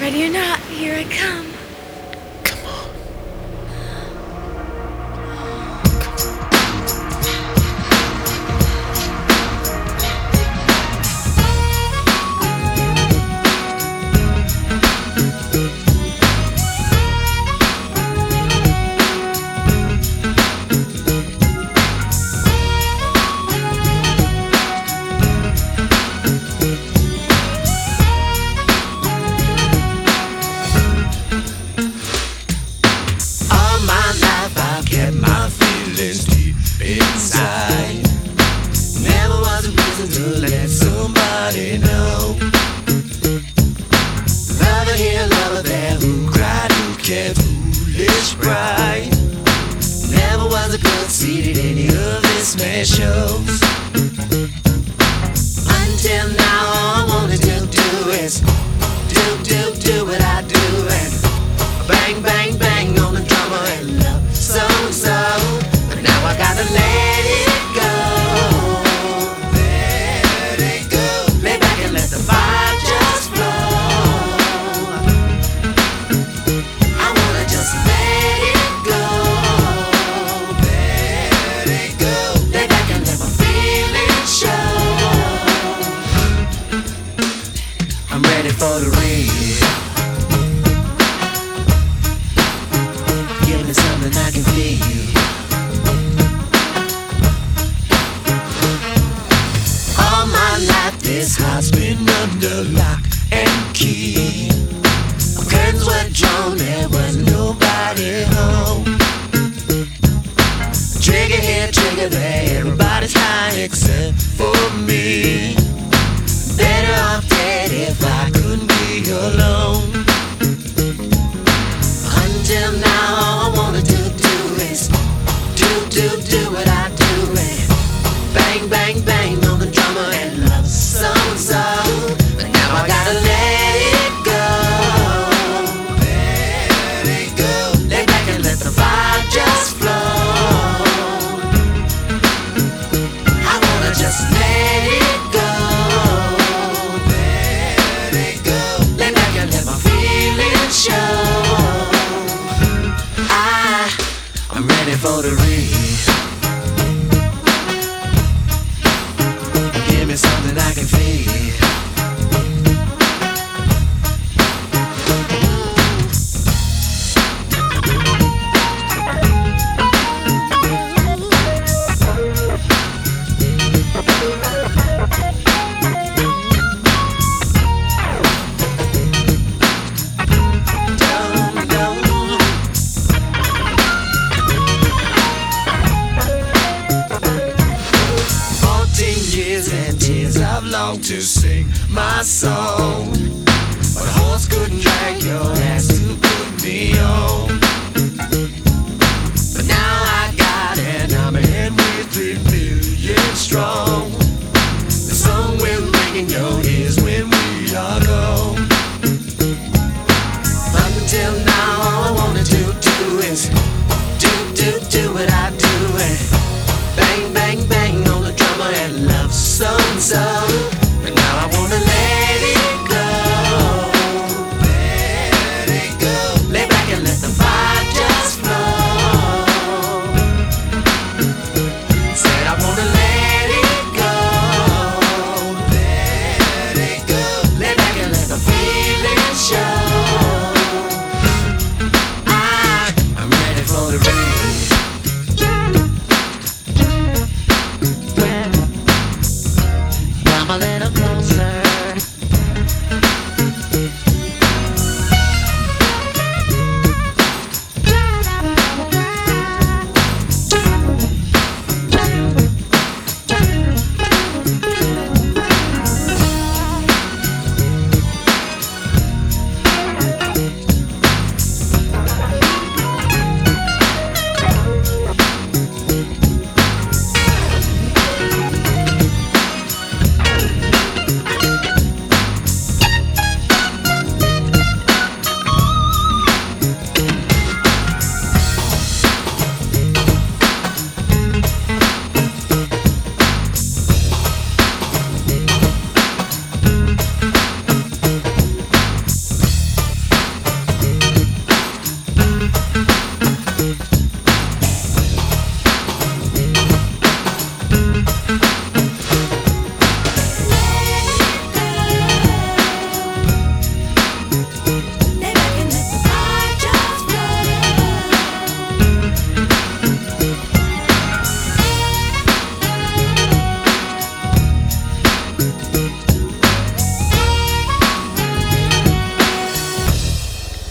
Ready or not, here I come. Come on. Kept my feelings deep inside. Never was a reason to let somebody know. Lover here, lover there, who cried, who kept foolish pride. Never was a good seat at any of this man's shows. Until now, all I wanted to do is do what I do, and bang, bang, bang on the drummer and love so, but now I gotta let it go. Let it go. Lay back and let the vibe just flow. I wanna just let it go. Let it go. Lay back and let my feelings show. I'm ready for the real. Give me something I can feel. All my life this heart's been under lock and key. Curtains were drawn, there was nobody home. Trigger here, trigger there, everybody's high except for me. Better off dead if I couldn't be alone. Until now, all I wanna do is do what I do, and bang, bang, bang on the drummer and love so. But now I gotta let it go. Let it go. Lay back and let the vibe just flow. I wanna just let it go. Let it go. Lay back and let my feelings show. I'm ready for the real. Give me something I can feel. Years and tears I've longed to sing my song.